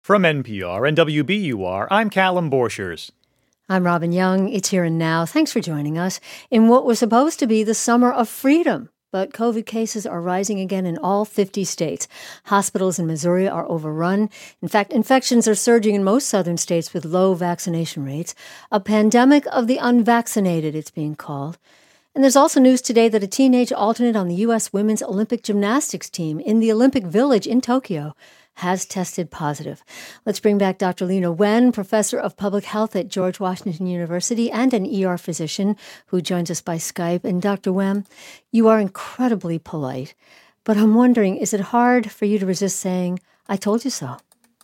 From NPR and WBUR, I'm Callum Borchers. I'm Robin Young. It's Here and Now. Thanks for joining us in what was supposed to be the summer of freedom. But COVID cases are rising again in all 50 states. Hospitals in Missouri are overrun. In fact, infections are surging in most southern states with low vaccination rates. A pandemic of the unvaccinated, it's being called. And there's also news today that a teenage alternate on the U.S. women's Olympic gymnastics team in the Olympic Village in Tokyo has tested positive. Let's bring back Dr. Leana Wen, professor of public health at George Washington University and an ER physician who joins us by Skype. And Dr. Wen, you are incredibly polite, but I'm wondering, is it hard for you to resist saying, "I told you so"?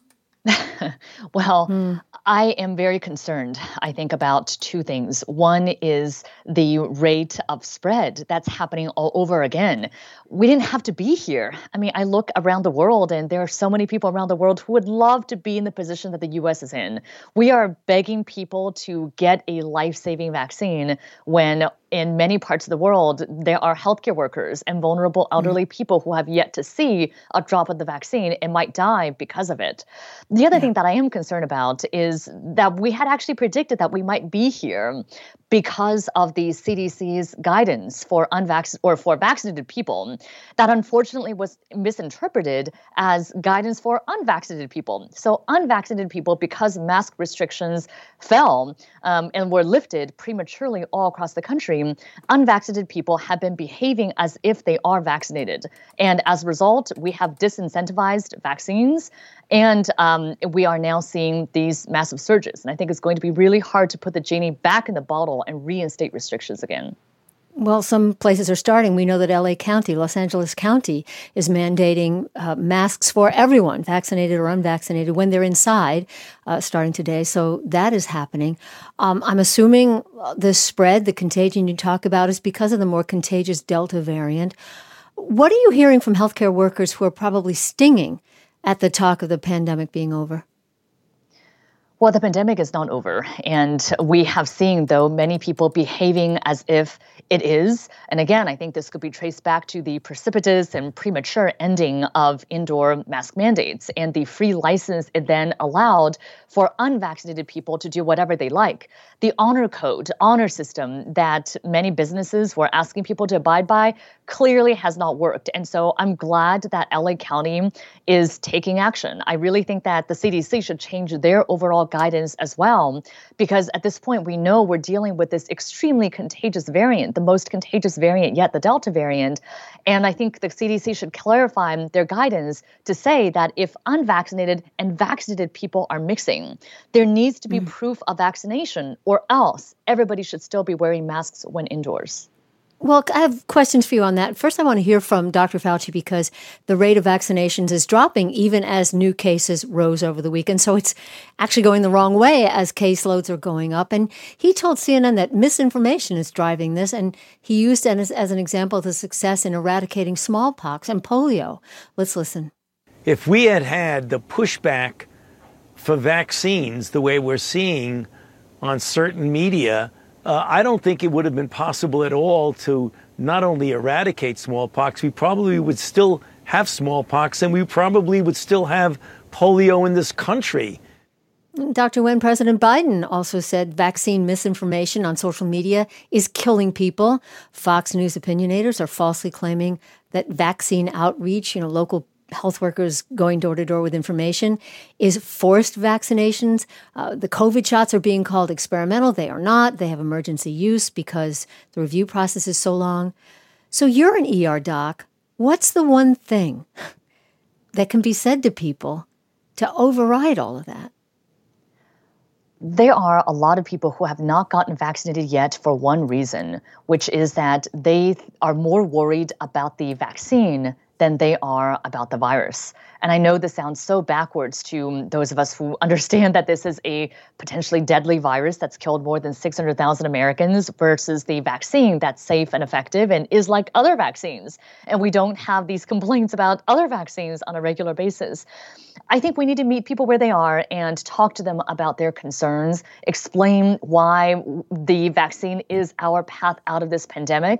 Well, I am very concerned, I think, about two things. One is the rate of spread that's happening all over again. We didn't have to be here. I mean, I look around the world and there are so many people around the world who would love to be in the position that the U.S. is in. We are begging people to get a life-saving vaccine when in many parts of the world, there are healthcare workers and vulnerable elderly people who have yet to see a drop of the vaccine and might die because of it. The other thing that I am concerned about is that we had actually predicted that we might be here because of the CDC's guidance for for vaccinated people that unfortunately was misinterpreted as guidance for unvaccinated people. So unvaccinated people, because mask restrictions fell and were lifted prematurely all across the country, unvaccinated people have been behaving as if they are vaccinated. And as a result, we have disincentivized vaccines. And we are now seeing these massive surges. And I think it's going to be really hard to put the genie back in the bottle and reinstate restrictions again. Well, some places are starting. We know that LA County, Los Angeles County, is mandating masks for everyone, vaccinated or unvaccinated, when they're inside, starting today. So that is happening. I'm assuming the spread, the contagion you talk about, is because of the more contagious Delta variant. What are you hearing from healthcare workers who are probably stinging at the talk of the pandemic being over? Well, the pandemic is not over. And we have seen, though, many people behaving as if it is. And again, I think this could be traced back to the precipitous and premature ending of indoor mask mandates and the free license it then allowed for unvaccinated people to do whatever they like. The honor system that many businesses were asking people to abide by clearly has not worked. And so I'm glad that LA County is taking action. I really think that the CDC should change their overall guidance as well, because at this point, we know we're dealing with this extremely contagious variant, the most contagious variant yet, the Delta variant. And I think the CDC should clarify their guidance to say that if unvaccinated and vaccinated people are mixing, there needs to be proof of vaccination, or else everybody should still be wearing masks when indoors. Well, I have questions for you on that. First, I want to hear from Dr. Fauci because the rate of vaccinations is dropping even as new cases rose over the weekend. So it's actually going the wrong way as caseloads are going up. And he told CNN that misinformation is driving this. And he used it as an example of the success in eradicating smallpox and polio. Let's listen. If we had had the pushback for vaccines the way we're seeing on certain media, I don't think it would have been possible at all to not only eradicate smallpox, we probably would still have smallpox and we probably would still have polio in this country. Dr. Wen, President Biden also said vaccine misinformation on social media is killing people. Fox News opinionators are falsely claiming that vaccine outreach, local health workers going door to door with information, is forced vaccinations. The COVID shots are being called experimental. They are not. They have emergency use because the review process is so long. So you're an ER doc. What's the one thing that can be said to people to override all of that? There are a lot of people who have not gotten vaccinated yet for one reason, which is that they are more worried about the vaccine than they are about the virus. And I know this sounds so backwards to those of us who understand that this is a potentially deadly virus that's killed more than 600,000 Americans versus the vaccine that's safe and effective and is like other vaccines. And we don't have these complaints about other vaccines on a regular basis. I think we need to meet people where they are and talk to them about their concerns, explain why the vaccine is our path out of this pandemic.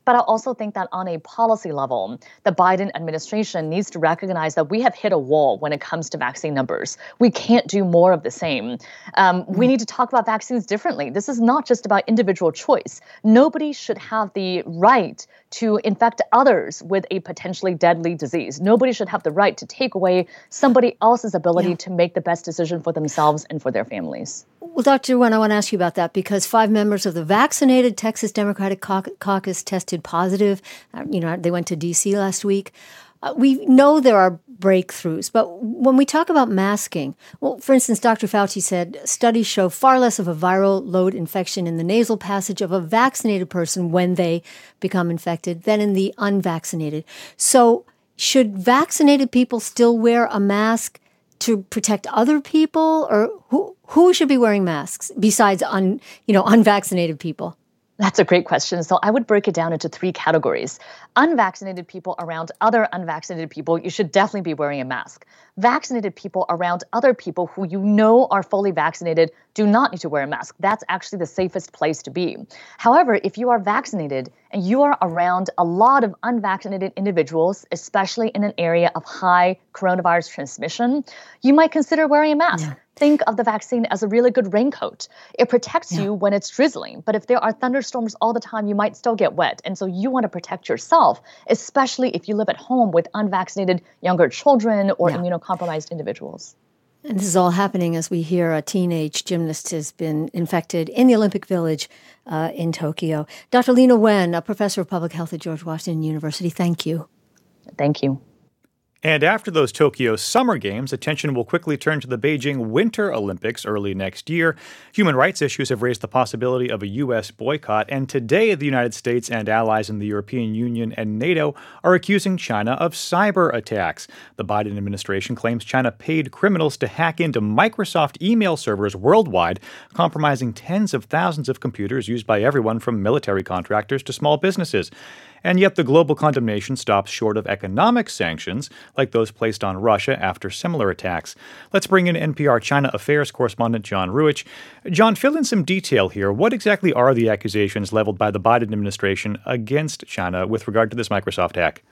But I also think that on a policy level, the Biden administration needs to recognize that we have hit a wall when it comes to vaccine numbers. We can't do more of the same. We need to talk about vaccines differently. This is not just about individual choice. Nobody should have the right to infect others with a potentially deadly disease. Nobody should have the right to take away somebody else's ability to make the best decision for themselves and for their families. Well, Dr. Wen, I want to ask you about that because 5 members of the vaccinated Texas Democratic Caucus tested positive. They went to D.C. last week. We know there are breakthroughs, but when we talk about masking, well, for instance, Dr. Fauci said studies show far less of a viral load infection in the nasal passage of a vaccinated person when they become infected than in the unvaccinated. So should vaccinated people still wear a mask to protect other people, or who should be wearing masks besides unvaccinated people? That's a great question. So I would break it down into 3 categories. Unvaccinated people around other unvaccinated people, you should definitely be wearing a mask. Vaccinated people around other people who you know are fully vaccinated do not need to wear a mask. That's actually the safest place to be. However, if you are vaccinated and you are around a lot of unvaccinated individuals, especially in an area of high coronavirus transmission, you might consider wearing a mask. Yeah. Think of the vaccine as a really good raincoat. It protects you when it's drizzling, but if there are thunderstorms all the time, you might still get wet. And so you want to protect yourself, especially if you live at home with unvaccinated younger children or immunocompromised individuals. And this is all happening as we hear a teenage gymnast has been infected in the Olympic Village in Tokyo. Dr. Leana Wen, a professor of public health at George Washington University, thank you. Thank you. And after those Tokyo Summer Games, attention will quickly turn to the Beijing Winter Olympics early next year. Human rights issues have raised the possibility of a U.S. boycott, and today the United States and allies in the European Union and NATO are accusing China of cyber attacks. The Biden administration claims China paid criminals to hack into Microsoft email servers worldwide, compromising tens of thousands of computers used by everyone from military contractors to small businesses. And yet the global condemnation stops short of economic sanctions, like those placed on Russia after similar attacks. Let's bring in NPR China Affairs correspondent John Ruwitch. John, fill in some detail here. What exactly are the accusations leveled by the Biden administration against China with regard to this Microsoft hack?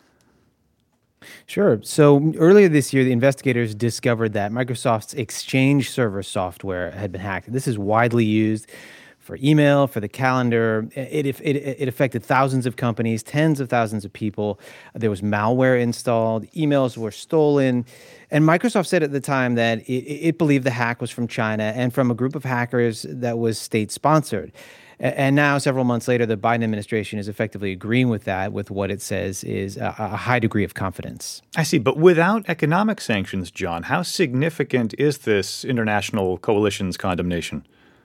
Sure. So earlier this year, the investigators discovered that Microsoft's Exchange server software had been hacked. This is widely used for email, for the calendar. It affected thousands of companies, tens of thousands of people. There was malware installed. Emails were stolen. And Microsoft said at the time that it believed the hack was from China and from a group of hackers that was state-sponsored. And now, several months later, the Biden administration is effectively agreeing with that, with what it says is a high degree of confidence. I see. But without economic sanctions, John, how significant is this international coalition's condemnation?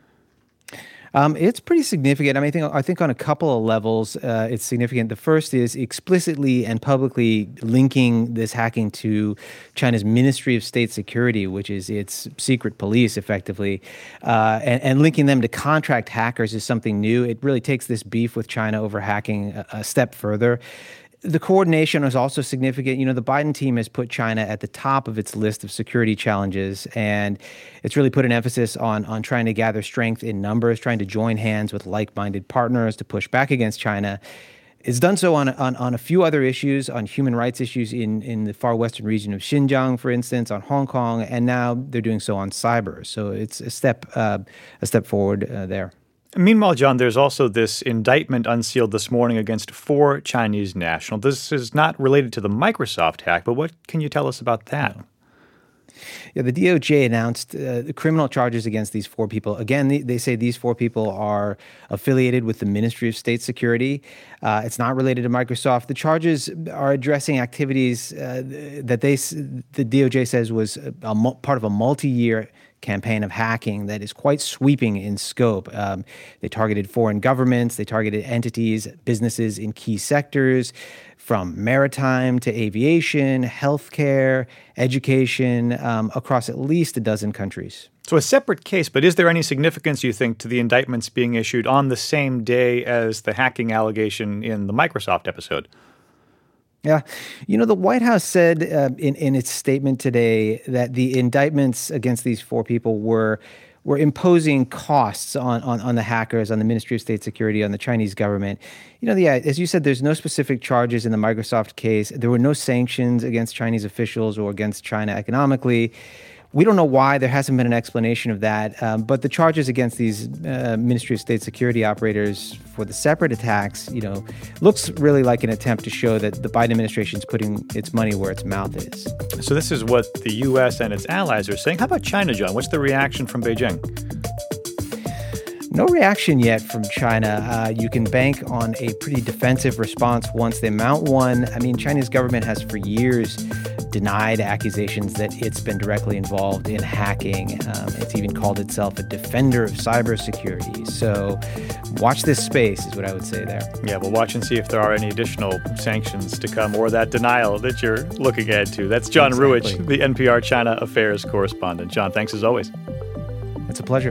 It's pretty significant. I mean, I think on a couple of levels, it's significant. The first is explicitly and publicly linking this hacking to China's Ministry of State Security, which is its secret police, effectively, and linking them to contract hackers is something new. It really takes this beef with China over hacking a step further. The coordination is also significant. The Biden team has put China at the top of its list of security challenges, and it's really put an emphasis on trying to gather strength in numbers, trying to join hands with like-minded partners to push back against China. It's done so on a few other issues, on human rights issues in the far western region of Xinjiang, for instance, on Hong Kong, and now they're doing so on cyber. So it's a step forward there. Meanwhile, John, there's also this indictment unsealed this morning against 4 Chinese nationals. This is not related to the Microsoft hack, but what can you tell us about that? Yeah, the DOJ announced the criminal charges against these 4 people. Again, they say these 4 people are affiliated with the Ministry of State Security. It's not related to Microsoft. The charges are addressing activities that the DOJ says was part of a multi-year campaign of hacking that is quite sweeping in scope. They targeted foreign governments, they targeted entities, businesses in key sectors, from maritime to aviation, healthcare, education, across at least a dozen countries. So a separate case, but is there any significance, you think, to the indictments being issued on the same day as the hacking allegation in the Microsoft episode? Yeah. The White House said in its statement today that the indictments against these 4 people were were imposing costs on the hackers, on the Ministry of State Security, on the Chinese government. As you said, there's no specific charges in the Microsoft case. There were no sanctions against Chinese officials or against China economically. We don't know why. There hasn't been an explanation of that. But the charges against these Ministry of State Security operators for the separate attacks, looks really like an attempt to show that the Biden administration is putting its money where its mouth is. So this is what the U.S. and its allies are saying. How about China, John? What's the reaction from Beijing? No reaction yet from China. You can bank on a pretty defensive response once they mount one. I mean, China's government has for years denied accusations that it's been directly involved in hacking. It's even called itself a defender of cybersecurity. So watch this space is what I would say there. Yeah, we'll watch and see if there are any additional sanctions to come or that denial that you're looking ahead to. That's John Ruwitch, the NPR China Affairs correspondent. John, thanks as always. It's a pleasure.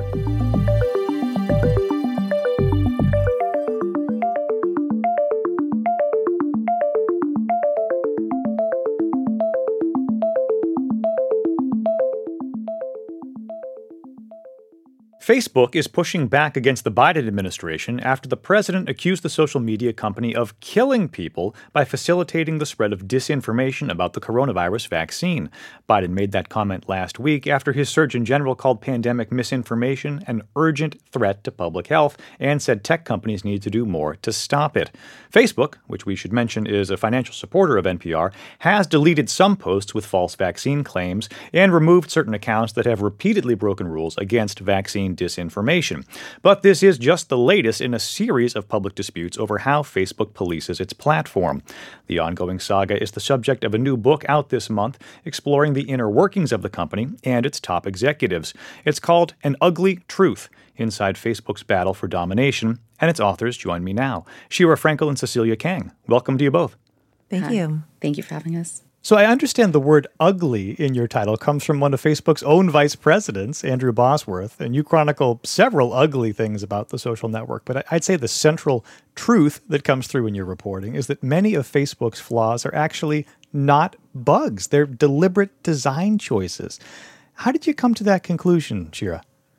Facebook is pushing back against the Biden administration after the president accused the social media company of killing people by facilitating the spread of disinformation about the coronavirus vaccine. Biden made that comment last week after his Surgeon General called pandemic misinformation an urgent threat to public health and said tech companies need to do more to stop it. Facebook, which we should mention is a financial supporter of NPR, has deleted some posts with false vaccine claims and removed certain accounts that have repeatedly broken rules against vaccine disinformation. But this is just the latest in a series of public disputes over how Facebook polices its platform. The ongoing saga is the subject of a new book out this month exploring the inner workings of the company and its top executives. It's called An Ugly Truth: Inside Facebook's Battle for Domination, and its authors join me now. Shira Frankel and Cecilia Kang. Welcome to you both. Thank you. Thank you for having us. So I understand the word ugly in your title comes from one of Facebook's own vice presidents, Andrew Bosworth, and you chronicle several ugly things about the social network. But I'd say the central truth that comes through in your reporting is that many of Facebook's flaws are actually not bugs. They're deliberate design choices. How did you come to that conclusion, Shira?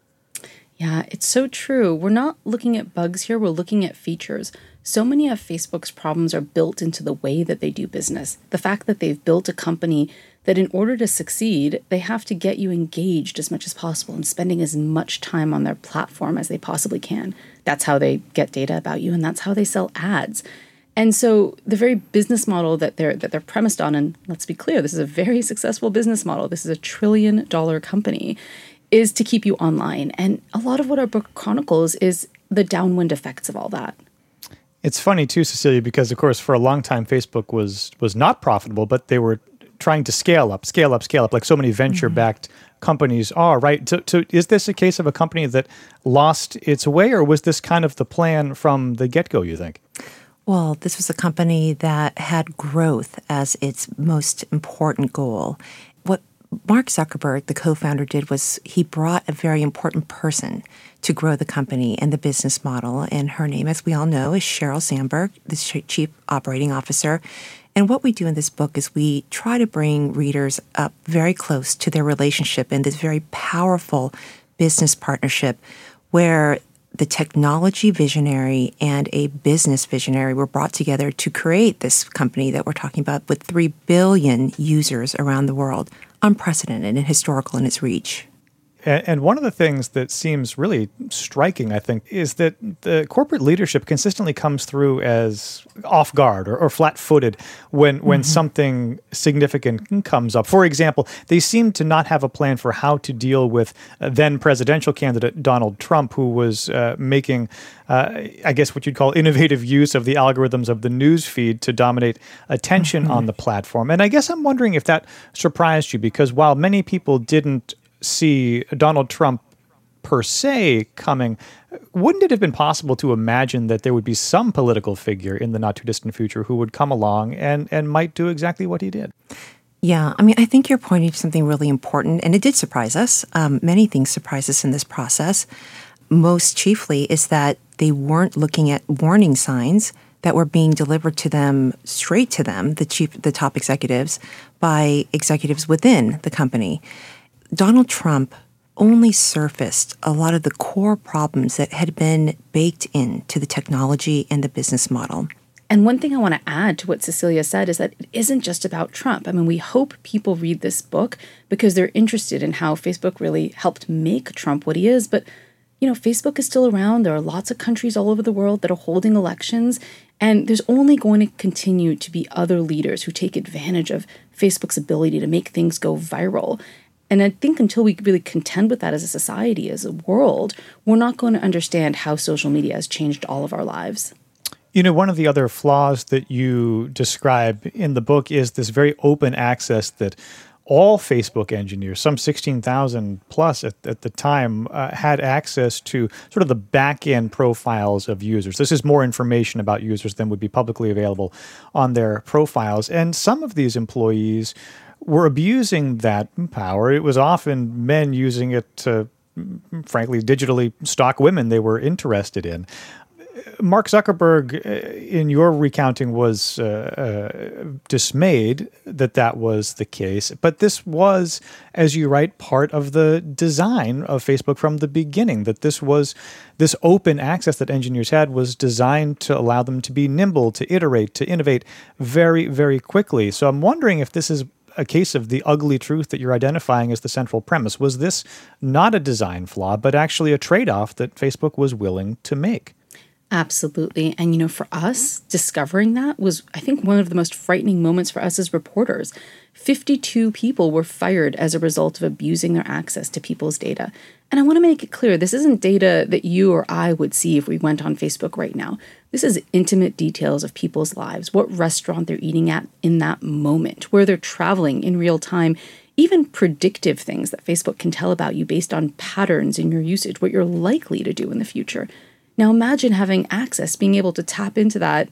Yeah, it's so true. We're not looking at bugs here. We're looking at features. So many of Facebook's problems are built into the way that they do business. The fact that they've built a company that in order to succeed, they have to get you engaged as much as possible and spending as much time on their platform as they possibly can. That's how they get data about you, and that's how they sell ads. And so the very business model that they're premised on, and let's be clear, this is a very successful business model. This is $1 trillion company, is to keep you online. And a lot of what our book chronicles is the downwind effects of all that. It's funny, too, Cecilia, because, of course, for a long time, Facebook was not profitable, but they were trying to scale up, like so many venture-backed companies are, right? So is this a case of a company that lost its way, or was this kind of the plan from the get-go, you think? Well, this was a company that had growth as its most important goal. What Mark Zuckerberg, the co-founder, did was he brought a very important person to grow the company and the business model. And her name, as we all know, is Sheryl Sandberg, the Chief Operating Officer. And what we do in this book is we try to bring readers up very close to their relationship in this very powerful business partnership where the technology visionary and a business visionary were brought together to create this company that we're talking about with 3 billion users around the world. Unprecedented and historical in its reach. And one of the things that seems really striking, I think, is that the corporate leadership consistently comes through as off guard or flat-footed when something significant comes up. For example, they seem to not have a plan for how to deal with then presidential candidate Donald Trump, who was making, I guess what you'd call innovative use of the algorithms of the news feed to dominate attention on the platform. And I guess I'm wondering if that surprised you, because while many people didn't see Donald Trump per se coming, wouldn't it have been possible to imagine that there would be some political figure in the not too distant future who would come along and might do exactly what he did? Yeah, I mean, I think you're pointing to something really important, and it did surprise us. Many things surprised us in this process. Most chiefly is that they weren't looking at warning signs that were being delivered to them, straight to them, the top executives, by executives within the company. Donald Trump only surfaced a lot of the core problems that had been baked into the technology and the business model. And one thing I want to add to what Cecilia said is that it isn't just about Trump. I mean, we hope people read this book because they're interested in how Facebook really helped make Trump what he is. But, Facebook is still around. There are lots of countries all over the world that are holding elections. And there's only going to continue to be other leaders who take advantage of Facebook's ability to make things go viral. And I think until we really contend with that as a society, as a world, we're not going to understand how social media has changed all of our lives. One of the other flaws that you describe in the book is this very open access that all Facebook engineers, some 16,000 plus at the time, had access to sort of the back-end profiles of users. This is more information about users than would be publicly available on their profiles. And some of these employees were abusing that power. It was often men using it to, frankly, digitally stalk women they were interested in. Mark Zuckerberg, in your recounting, was dismayed that was the case. But this was, as you write, part of the design of Facebook from the beginning, that this open access that engineers had was designed to allow them to be nimble, to iterate, to innovate very, very quickly. So I'm wondering if this is a case of the ugly truth that you're identifying as the central premise. Was this not a design flaw, but actually a trade-off that Facebook was willing to make? Absolutely. And, for us, discovering that was, I think, one of the most frightening moments for us as reporters. 52 people were fired as a result of abusing their access to people's data. And I want to make it clear, this isn't data that you or I would see if we went on Facebook right now. This is intimate details of people's lives, what restaurant they're eating at in that moment, where they're traveling in real time, even predictive things that Facebook can tell about you based on patterns in your usage, what you're likely to do in the future. Now imagine having access, being able to tap into that,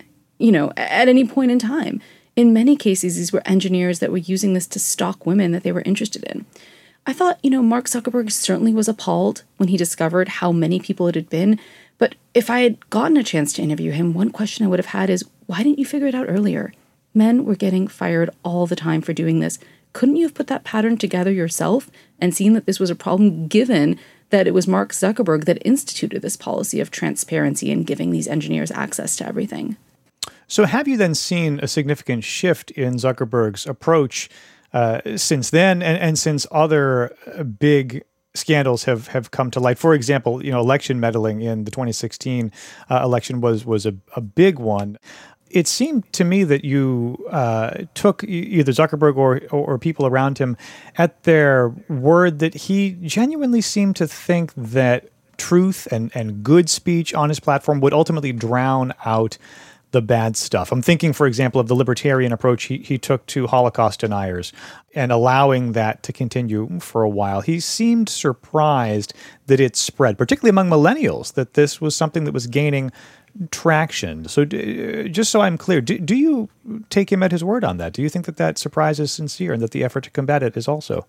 at any point in time. In many cases, these were engineers that were using this to stalk women that they were interested in. I thought, Mark Zuckerberg certainly was appalled when he discovered how many people it had been. But if I had gotten a chance to interview him, one question I would have had is, why didn't you figure it out earlier? Men were getting fired all the time for doing this. Couldn't you have put that pattern together yourself and seen that this was a problem, given that it was Mark Zuckerberg that instituted this policy of transparency and giving these engineers access to everything? So have you then seen a significant shift in Zuckerberg's approach since then and since other big scandals have come to light? For example, election meddling in the 2016 election was a big one. It seemed to me that you took either Zuckerberg or people around him at their word that he genuinely seemed to think that truth and good speech on his platform would ultimately drown out the bad stuff. I'm thinking, for example, of the libertarian approach he took to Holocaust deniers and allowing that to continue for a while. He seemed surprised that it spread, particularly among millennials, that this was something that was gaining traction. So just so I'm clear, do you take him at his word on that? Do you think that surprise is sincere and that the effort to combat it is also?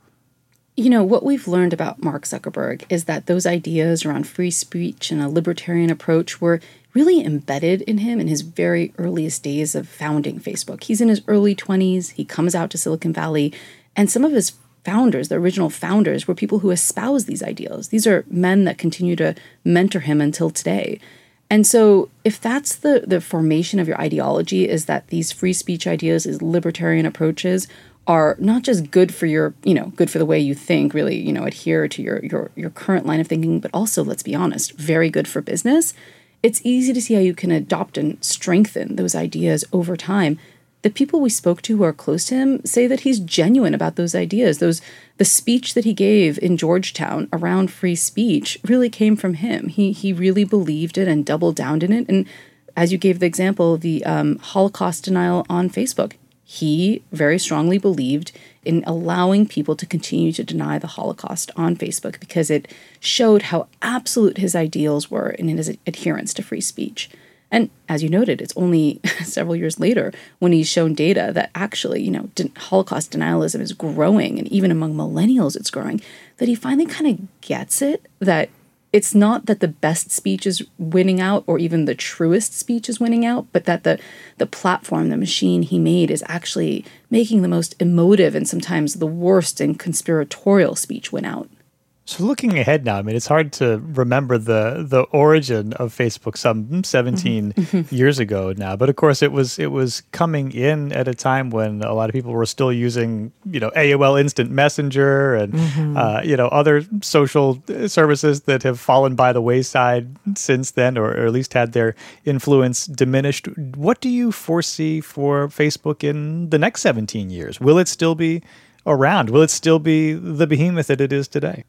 What we've learned about Mark Zuckerberg is that those ideas around free speech and a libertarian approach were really embedded in him in his very earliest days of founding Facebook. He's in his early 20s. He comes out to Silicon Valley, and some of his founders, the original founders, were people who espoused these ideals. These are men that continue to mentor him until today. And so if that's the formation of your ideology, is that these free speech ideas, these libertarian approaches are not just good for your, good for the way you think, really, adhere to your current line of thinking, but also, let's be honest, very good for business, it's easy to see how you can adopt and strengthen those ideas over time. The people we spoke to who are close to him say that he's genuine about those ideas. The speech that he gave in Georgetown around free speech really came from him. He really believed it and doubled down in it. And as you gave the example, the Holocaust denial on Facebook, he very strongly believed in allowing people to continue to deny the Holocaust on Facebook because it showed how absolute his ideals were in his adherence to free speech. And as you noted, it's only several years later when he's shown data that actually, Holocaust denialism is growing, and even among millennials it's growing, that he finally kind of gets it, that it's not that the best speech is winning out or even the truest speech is winning out, but that the platform, the machine he made is actually making the most emotive and sometimes the worst and conspiratorial speech win out. So looking ahead now, I mean, it's hard to remember the origin of Facebook some 17 years ago now. But of course, it was coming in at a time when a lot of people were still using, AOL Instant Messenger and, other social services that have fallen by the wayside since then, or at least had their influence diminished. What do you foresee for Facebook in the next 17 years? Will it still be around? Will it still be the behemoth that it is today?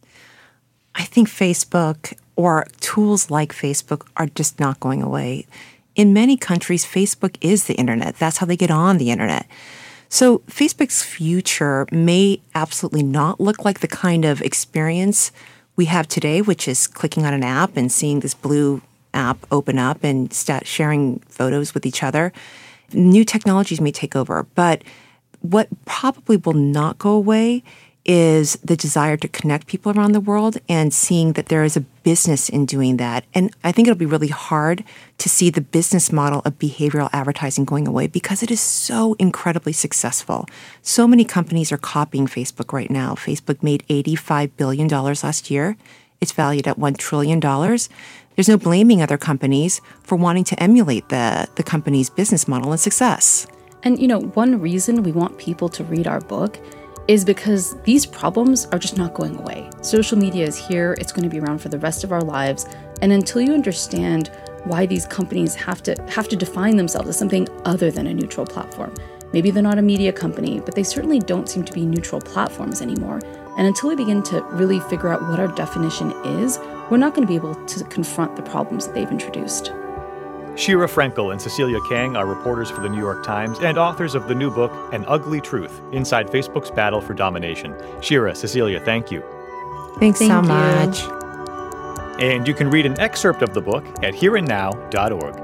I think Facebook or tools like Facebook are just not going away. In many countries, Facebook is the internet. That's how they get on the internet. So Facebook's future may absolutely not look like the kind of experience we have today, which is clicking on an app and seeing this blue app open up and start sharing photos with each other. New technologies may take over, but what probably will not go away is the desire to connect people around the world and seeing that there is a business in doing that. And I think it'll be really hard to see the business model of behavioral advertising going away because it is so incredibly successful. So many companies are copying Facebook right now. Facebook made $85 billion last year. It's valued at $1 trillion. There's no blaming other companies for wanting to emulate the company's business model and success. And, one reason we want people to read our book is because these problems are just not going away. Social media is here. It's going to be around for the rest of our lives. And until you understand why these companies have to define themselves as something other than a neutral platform, maybe they're not a media company, but they certainly don't seem to be neutral platforms anymore. And until we begin to really figure out what our definition is, we're not going to be able to confront the problems that they've introduced. Shira Frenkel and Cecilia Kang are reporters for the New York Times and authors of the new book, An Ugly Truth, Inside Facebook's Battle for Domination. Shira, Cecilia, thank you. Thanks so much. And you can read an excerpt of the book at hereandnow.org.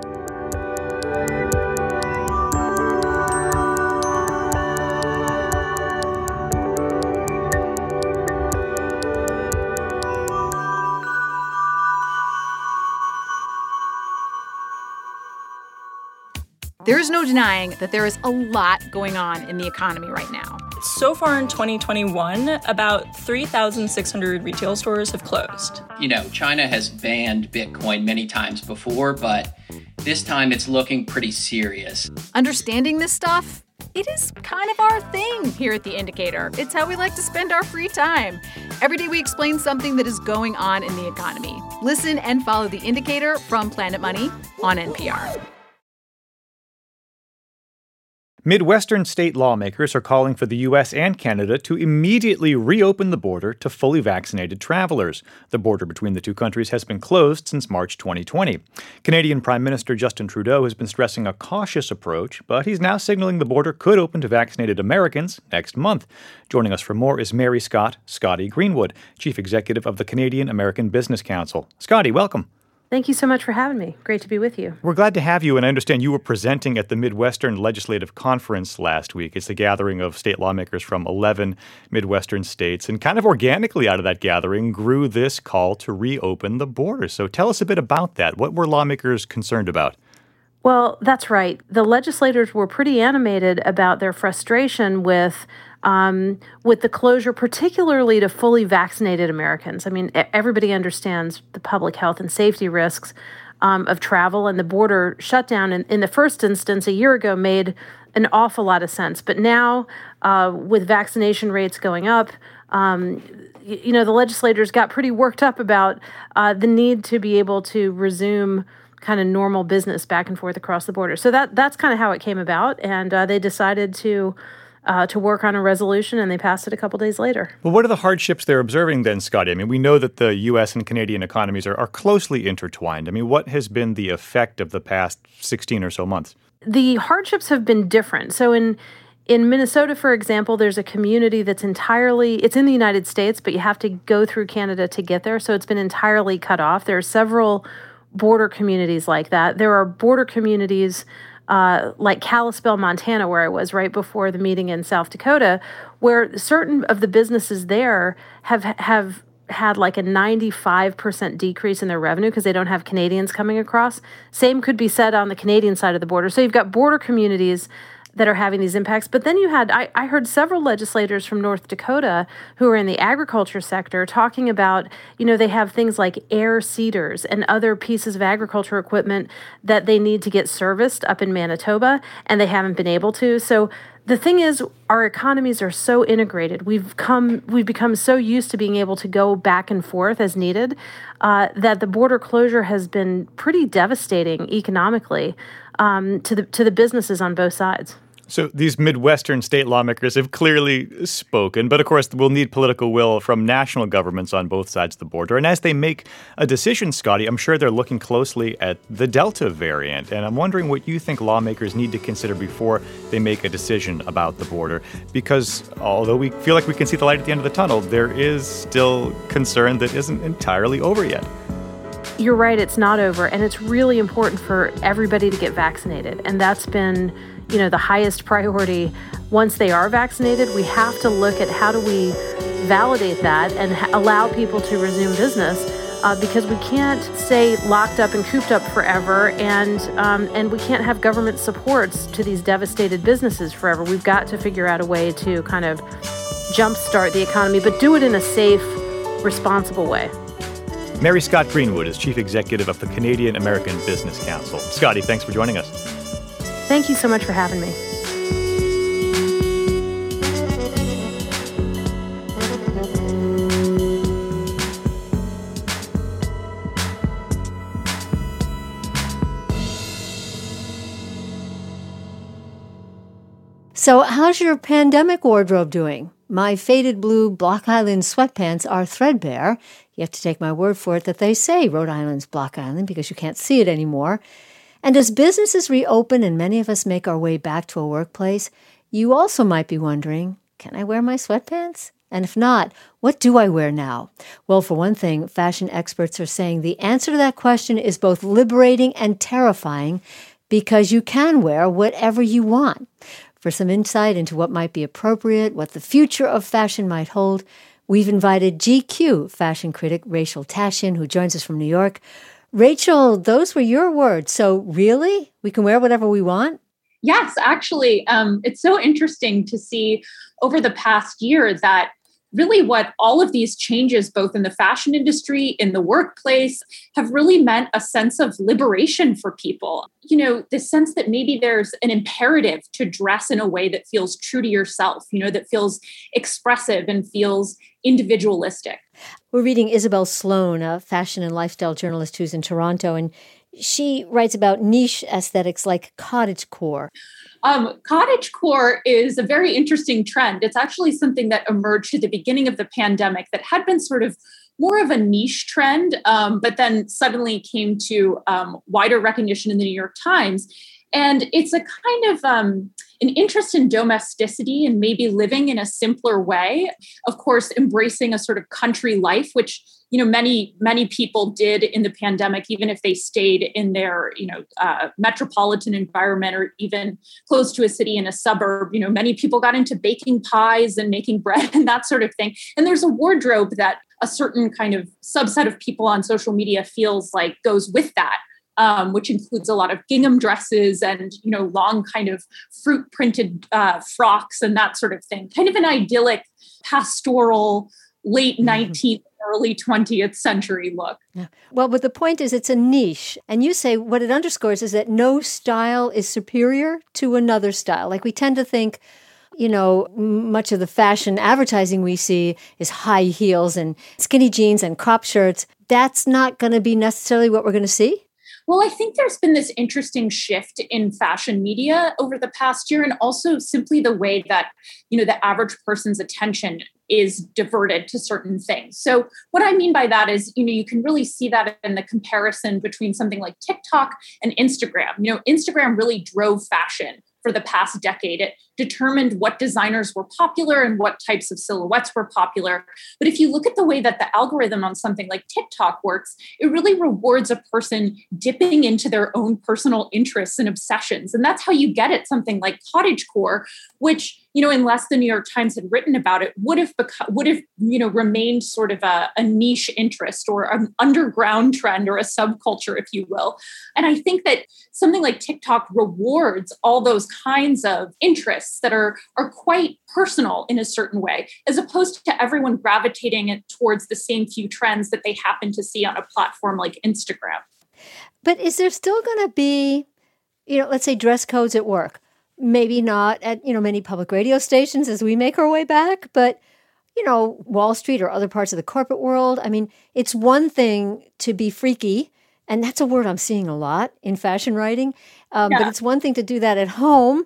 There is no denying that there is a lot going on in the economy right now. So far in 2021, about 3,600 retail stores have closed. China has banned Bitcoin many times before, but this time it's looking pretty serious. Understanding this stuff, it is kind of our thing here at The Indicator. It's how we like to spend our free time. Every day we explain something that is going on in the economy. Listen and follow The Indicator from Planet Money on NPR. Midwestern state lawmakers are calling for the U.S. and Canada to immediately reopen the border to fully vaccinated travelers. The border between the two countries has been closed since March 2020. Canadian Prime Minister Justin Trudeau has been stressing a cautious approach, but he's now signaling the border could open to vaccinated Americans next month. Joining us for more is Mary Scotty Greenwood, Chief Executive of the Canadian American Business Council. Scotty, welcome. Thank you so much for having me. Great to be with you. We're glad to have you, and I understand you were presenting at the Midwestern Legislative Conference last week. It's a gathering of state lawmakers from 11 Midwestern states, and kind of organically out of that gathering grew this call to reopen the border. So tell us a bit about that. What were lawmakers concerned about? Well, that's right. The legislators were pretty animated about their frustration with the closure, particularly to fully vaccinated Americans. I mean, everybody understands the public health and safety risks of travel, and the border shutdown in the first instance a year ago made an awful lot of sense. But now, with vaccination rates going up, the legislators got pretty worked up about the need to be able to resume kind of normal business back and forth across the border. So that's kind of how it came about, and they decided to work on a resolution, and they passed it a couple days later. Well, what are the hardships they're observing then, Scotty? I mean, we know that the U.S. and Canadian economies are closely intertwined. I mean, what has been the effect of the past 16 or so months? The hardships have been different. So in Minnesota, for example, there's a community that's it's in the United States, but you have to go through Canada to get there. So it's been entirely cut off. There are several border communities like that. There are border communities like Kalispell, Montana, where I was right before the meeting in South Dakota, where certain of the businesses there have had like a 95% decrease in their revenue because they don't have Canadians coming across. Same could be said on the Canadian side of the border. So you've got border communities that are having these impacts. But then you had, I heard several legislators from North Dakota who are in the agriculture sector talking about, they have things like air seeders and other pieces of agriculture equipment that they need to get serviced up in Manitoba, and they haven't been able to. So the thing is, our economies are so integrated. We've become so used to being able to go back and forth as needed that the border closure has been pretty devastating economically to the businesses on both sides. So these Midwestern state lawmakers have clearly spoken, but of course we'll need political will from national governments on both sides of the border. And as they make a decision, Scotty, I'm sure they're looking closely at the Delta variant. And I'm wondering what you think lawmakers need to consider before they make a decision about the border. Because although we feel like we can see the light at the end of the tunnel, there is still concern that isn't entirely over yet. You're right, it's not over. And it's really important for everybody to get vaccinated. And that's been the highest priority. Once they are vaccinated, we have to look at how do we validate that and allow people to resume business because we can't stay locked up and cooped up forever, and we can't have government supports to these devastated businesses forever. We've got to figure out a way to kind of jumpstart the economy, but do it in a safe, responsible way. Mary Scott Greenwood is Chief Executive of the Canadian American Business Council. Scotty, thanks for joining us. Thank you so much for having me. So how's your pandemic wardrobe doing? My faded blue Block Island sweatpants are threadbare. You have to take my word for it that they say Rhode Island's Block Island because you can't see it anymore. And as businesses reopen and many of us make our way back to a workplace, you also might be wondering, can I wear my sweatpants? And if not, what do I wear now? Well, for one thing, fashion experts are saying the answer to that question is both liberating and terrifying because you can wear whatever you want. For some insight into what might be appropriate, what the future of fashion might hold, we've invited GQ fashion critic Rachel Tashin, who joins us from New York. Rachel, those were your words. So really, we can wear whatever we want? Yes, actually, it's so interesting to see over the past year that really what all of these changes, both in the fashion industry, in the workplace, have really meant a sense of liberation for people. The sense that maybe there's an imperative to dress in a way that feels true to yourself, that feels expressive and feels individualistic. We're reading Isabel Sloan, a fashion and lifestyle journalist who's in Toronto, and she writes about niche aesthetics like cottagecore. Cottagecore is a very interesting trend. It's actually something that emerged at the beginning of the pandemic that had been sort of more of a niche trend, but then suddenly came to wider recognition in the New York Times. And it's a kind of an interest in domesticity and maybe living in a simpler way. Of course, embracing a sort of country life, which many people did in the pandemic, even if they stayed in their metropolitan environment or even close to a city in a suburb. Many people got into baking pies and making bread and that sort of thing. And there's a wardrobe that a certain kind of subset of people on social media feels like goes with that. Which includes a lot of gingham dresses and, long kind of fruit printed frocks and that sort of thing. Kind of an idyllic, pastoral, late 19th, early 20th century look. Yeah. Well, but the point is it's a niche. And you say what it underscores is that no style is superior to another style. Like we tend to think, much of the fashion advertising we see is high heels and skinny jeans and crop shirts. That's not going to be necessarily what we're going to see. Well, I think there's been this interesting shift in fashion media over the past year, and also simply the way that, the average person's attention is diverted to certain things. So what I mean by that is, you can really see that in the comparison between something like TikTok and Instagram. Instagram really drove fashion for the past decade. It determined what designers were popular and what types of silhouettes were popular. But if you look at the way that the algorithm on something like TikTok works, it really rewards a person dipping into their own personal interests and obsessions. And that's how you get at something like cottagecore, which, unless the New York Times had written about it, would have remained sort of a niche interest or an underground trend or a subculture, if you will. And I think that something like TikTok rewards all those kinds of interests that are quite personal in a certain way, as opposed to everyone gravitating towards the same few trends that they happen to see on a platform like Instagram. But is there still going to be, let's say dress codes at work? Maybe not at, many public radio stations as we make our way back, but, Wall Street or other parts of the corporate world. I mean, it's one thing to be freaky, and that's a word I'm seeing a lot in fashion writing, but it's one thing to do that at home,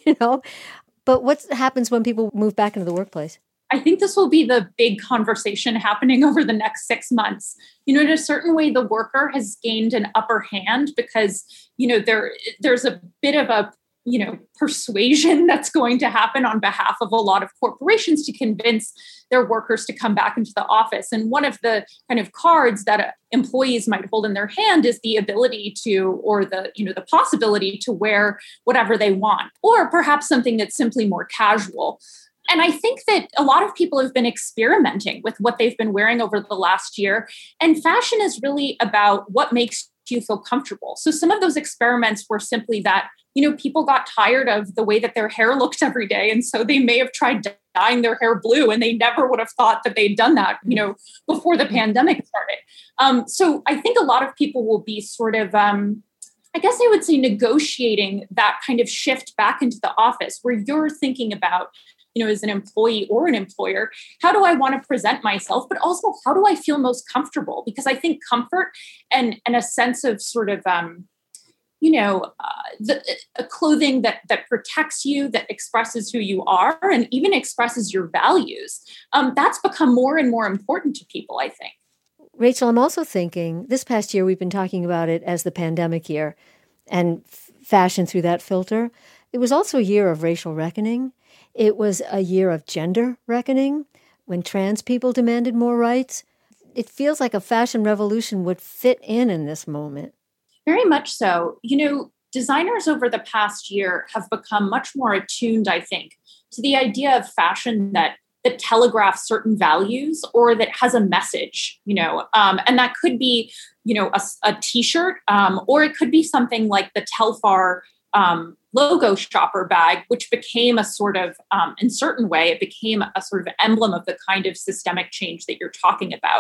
but what happens when people move back into the workplace? I think this will be the big conversation happening over the next 6 months. In a certain way, the worker has gained an upper hand because, there's a bit of a persuasion that's going to happen on behalf of a lot of corporations to convince their workers to come back into the office. And one of the kind of cards that employees might hold in their hand is the ability to, or the possibility to wear whatever they want, or perhaps something that's simply more casual. And I think that a lot of people have been experimenting with what they've been wearing over the last year. And fashion is really about what makes you feel comfortable. So some of those experiments were simply that, people got tired of the way that their hair looked every day. And so they may have tried dyeing their hair blue, and they never would have thought that they'd done that, before the pandemic started. So I think a lot of people will be sort of, I guess I would say, negotiating that kind of shift back into the office where you're thinking about, as an employee or an employer, how do I want to present myself, but also how do I feel most comfortable? Because I think comfort and a sense of sort of, a clothing that protects you, that expresses who you are, and even expresses your values, that's become more and more important to people, I think. Rachel, I'm also thinking this past year, we've been talking about it as the pandemic year and fashion through that filter. It was also a year of racial reckoning. It was a year of gender reckoning when trans people demanded more rights. It feels like a fashion revolution would fit in this moment. Very much so. Designers over the past year have become much more attuned, I think, to the idea of fashion that telegraphs certain values or that has a message, and that could be, a t-shirt, or it could be something like the Telfar logo shopper bag, which became a sort of, in certain way, it became a sort of emblem of the kind of systemic change that you're talking about.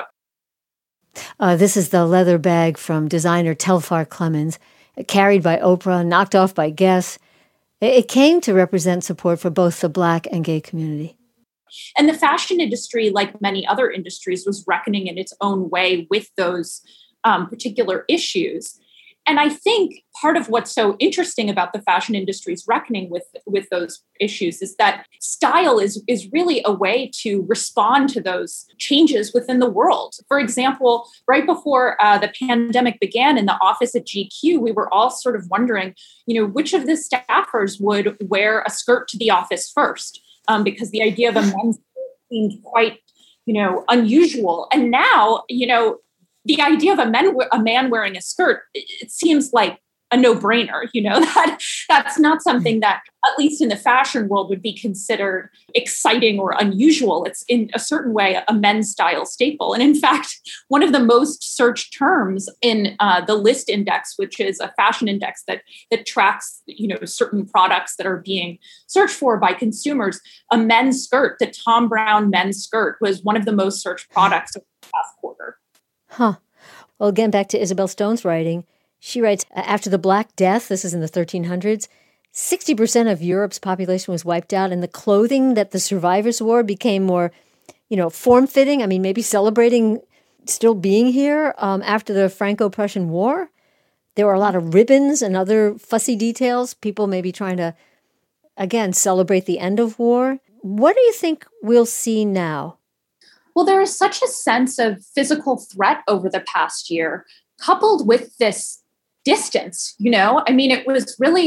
This is the leather bag from designer Telfar Clemens, carried by Oprah, knocked off by Guess. It came to represent support for both the Black and gay community. And the fashion industry, like many other industries, was reckoning in its own way with those particular issues. And I think part of what's so interesting about the fashion industry's reckoning with those issues is that style is really a way to respond to those changes within the world. For example, right before the pandemic began in the office at GQ, we were all sort of wondering, which of the staffers would wear a skirt to the office first, because the idea of a men's skirt seemed quite, unusual. And now, the idea of a man wearing a skirt, it seems like a no-brainer, that's not something that, at least in the fashion world, would be considered exciting or unusual. It's in a certain way a men's style staple. And in fact, one of the most searched terms in the List Index, which is a fashion index that tracks, certain products that are being searched for by consumers, a men's skirt, the Thom Browne men's skirt, was one of the most searched products of the past quarter. Huh. Well, again, back to Isabel Stone's writing. She writes, after the Black Death, this is in the 1300s, 60% of Europe's population was wiped out, and the clothing that the survivors wore became more, form-fitting. I mean, maybe celebrating still being here after the Franco-Prussian War. There were a lot of ribbons and other fussy details, people maybe trying to, again, celebrate the end of war. What do you think we'll see now? Well, there is such a sense of physical threat over the past year, coupled with this distance, I mean, it was really,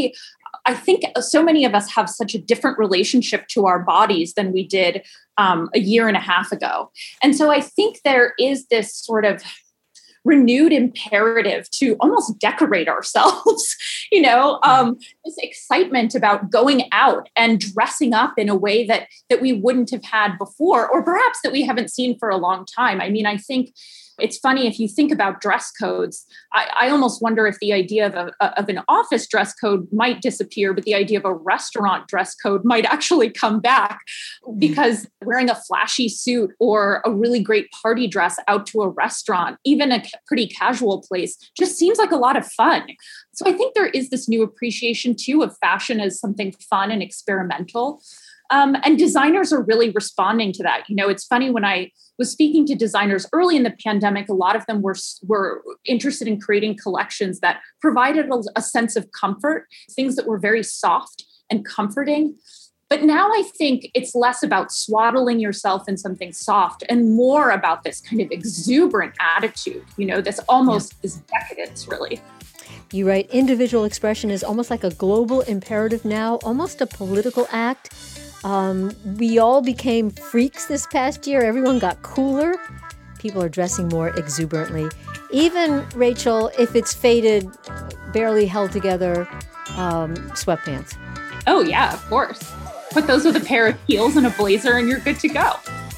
I think so many of us have such a different relationship to our bodies than we did a year and a half ago. And so I think there is this sort of renewed imperative to almost decorate ourselves, this excitement about going out and dressing up in a way that we wouldn't have had before, or perhaps that we haven't seen for a long time. I mean, I think it's funny, if you think about dress codes, I almost wonder if the idea of an office dress code might disappear, but the idea of a restaurant dress code might actually come back, because wearing a flashy suit or a really great party dress out to a restaurant, even a pretty casual place, just seems like a lot of fun. So I think there is this new appreciation too of fashion as something fun and experimental. And designers are really responding to that. It's funny, when I was speaking to designers early in the pandemic, a lot of them were interested in creating collections that provided a sense of comfort, things that were very soft and comforting. But now I think it's less about swaddling yourself in something soft and more about this kind of exuberant attitude, this decadence, really. You write, individual expression is almost like a global imperative now, almost a political act. We all became freaks this past year. Everyone got cooler. People are dressing more exuberantly. Even, Rachel, if it's faded, barely held together sweatpants. Oh, yeah, of course. Put those with a pair of heels and a blazer and you're good to go.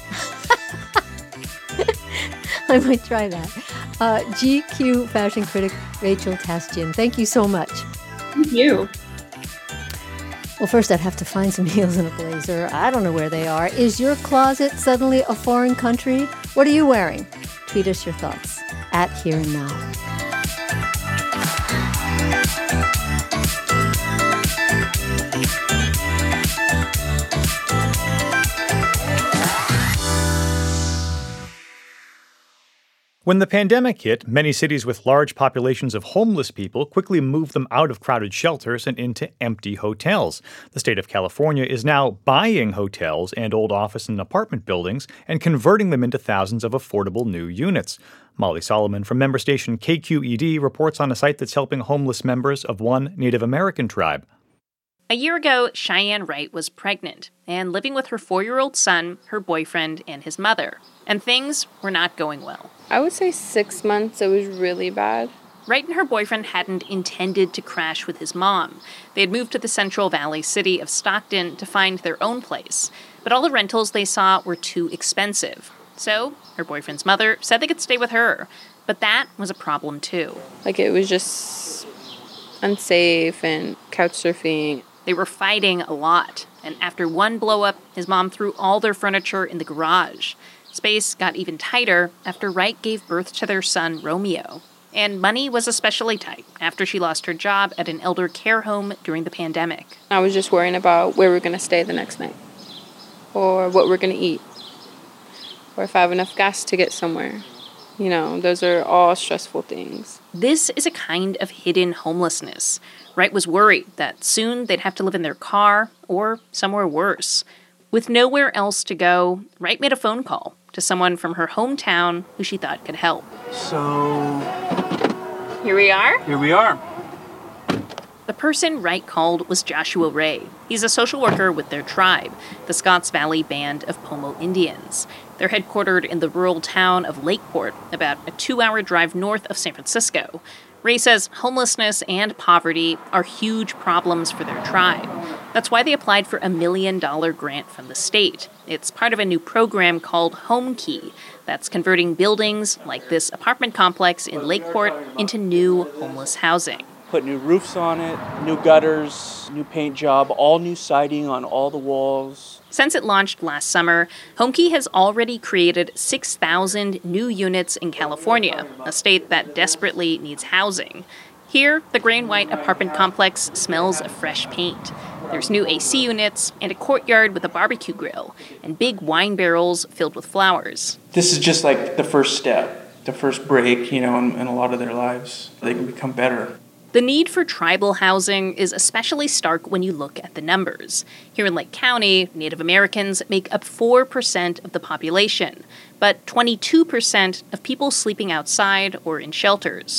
I might try that. GQ fashion critic Rachel Tastian, thank you so much. Thank you. Well, first I'd have to find some heels and a blazer. I don't know where they are. Is your closet suddenly a foreign country? What are you wearing? Tweet us your thoughts at Here and Now. When the pandemic hit, many cities with large populations of homeless people quickly moved them out of crowded shelters and into empty hotels. The state of California is now buying hotels and old office and apartment buildings and converting them into thousands of affordable new units. Molly Solomon from member station KQED reports on a site that's helping homeless members of one Native American tribe. A year ago, Cheyenne Wright was pregnant and living with her 4-year-old son, her boyfriend, and his mother. And things were not going well. I would say 6 months, it was really bad. Wright and her boyfriend hadn't intended to crash with his mom. They had moved to the Central Valley city of Stockton to find their own place. But all the rentals they saw were too expensive. So her boyfriend's mother said they could stay with her. But that was a problem too. It was just unsafe and couch surfing. They were fighting a lot. And after one blow-up, his mom threw all their furniture in the garage. Space got even tighter after Wright gave birth to their son, Romeo. And money was especially tight after she lost her job at an elder care home during the pandemic. I was just worrying about where we're going to stay the next night, or what we're going to eat, or if I have enough gas to get somewhere. Those are all stressful things. This is a kind of hidden homelessness. Wright was worried that soon they'd have to live in their car or somewhere worse. With nowhere else to go, Wright made a phone call to someone from her hometown who she thought could help. So, here we are? Here we are. The person Wright called was Joshua Ray. He's a social worker with their tribe, the Scotts Valley Band of Pomo Indians. They're headquartered in the rural town of Lakeport, about a 2-hour drive north of San Francisco. Ray says homelessness and poverty are huge problems for their tribe. That's why they applied for a $1 million grant from the state. It's part of a new program called Home Key that's converting buildings like this apartment complex in Lakeport into new homeless housing. Put new roofs on it, new gutters, new paint job, all new siding on all the walls. Since it launched last summer, HomeKey has already created 6,000 new units in California, a state that desperately needs housing. Here, the gray and white apartment complex smells of fresh paint. There's new AC units and a courtyard with a barbecue grill and big wine barrels filled with flowers. This is just like the first step, the first break, in a lot of their lives. They can become better. The need for tribal housing is especially stark when you look at the numbers. Here in Lake County, Native Americans make up 4% of the population, but 22% of people sleeping outside or in shelters.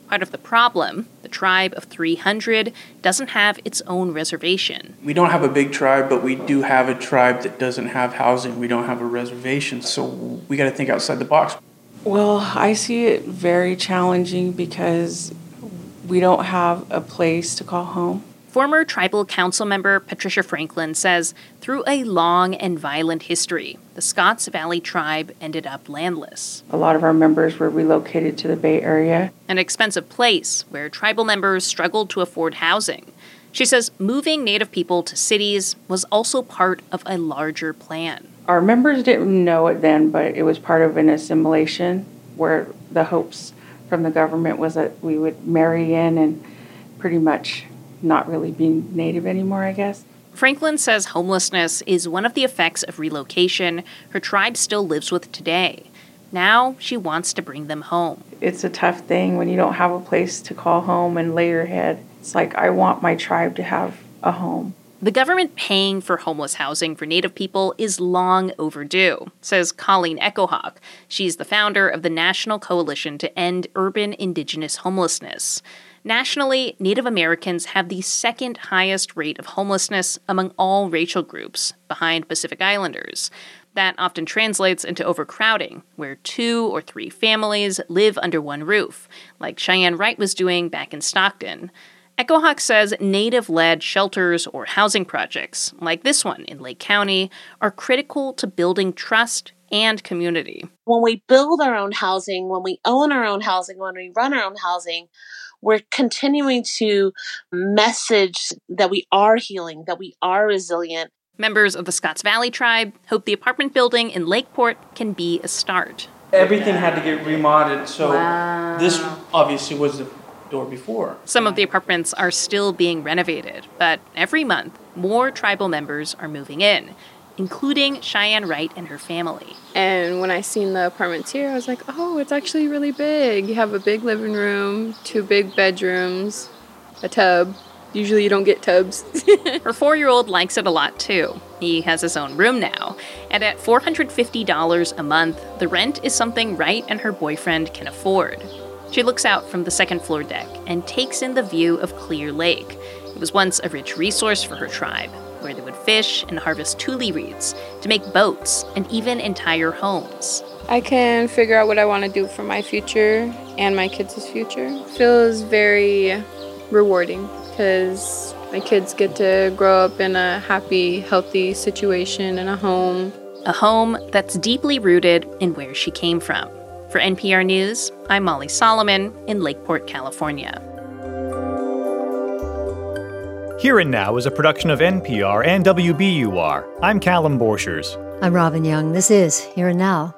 Part of the problem, the tribe of 300 doesn't have its own reservation. We don't have a big tribe, but we do have a tribe that doesn't have housing. We don't have a reservation, so we got to think outside the box. Well, I see it very challenging because we don't have a place to call home. Former tribal council member Patricia Franklin says through a long and violent history, the Scotts Valley tribe ended up landless. A lot of our members were relocated to the Bay Area. An expensive place where tribal members struggled to afford housing. She says moving Native people to cities was also part of a larger plan. Our members didn't know it then, but it was part of an assimilation where the hopes from the government was that we would marry in and pretty much not really being Native anymore, I guess. Franklin says homelessness is one of the effects of relocation her tribe still lives with today. Now she wants to bring them home. It's a tough thing when you don't have a place to call home and lay your head. It's like, I want my tribe to have a home. The government paying for homeless housing for Native people is long overdue, says Colleen Echohawk. She's the founder of the National Coalition to End Urban Indigenous Homelessness. Nationally, Native Americans have the second highest rate of homelessness among all racial groups, behind Pacific Islanders. That often translates into overcrowding, where 2 or 3 families live under one roof, like Cheyenne Wright was doing back in Stockton. Echohawk says Native-led shelters or housing projects, like this one in Lake County, are critical to building trust and community. When we build our own housing, when we own our own housing, when we run our own housing, we're continuing to message that we are healing, that we are resilient. Members of the Scotts Valley tribe hope the apartment building in Lakeport can be a start. Everything had to get remodded, so this obviously was the door before. Some of the apartments are still being renovated, but every month, more tribal members are moving in, including Cheyenne Wright and her family. And when I seen the apartments here, I was like, oh, it's actually really big. You have a big living room, 2 big bedrooms, a tub. Usually you don't get tubs. Her 4-year-old likes it a lot, too. He has his own room now. And at $450 a month, the rent is something Wright and her boyfriend can afford. She looks out from the second-floor deck and takes in the view of Clear Lake. It was once a rich resource for her tribe, where they would fish and harvest tule reeds to make boats and even entire homes. I can figure out what I want to do for my future and my kids' future. It feels very rewarding because my kids get to grow up in a happy, healthy situation in a home. A home that's deeply rooted in where she came from. For NPR News, I'm Molly Solomon in Lakeport, California. Here and Now is a production of NPR and WBUR. I'm Callum Borchers. I'm Robin Young. This is Here and Now.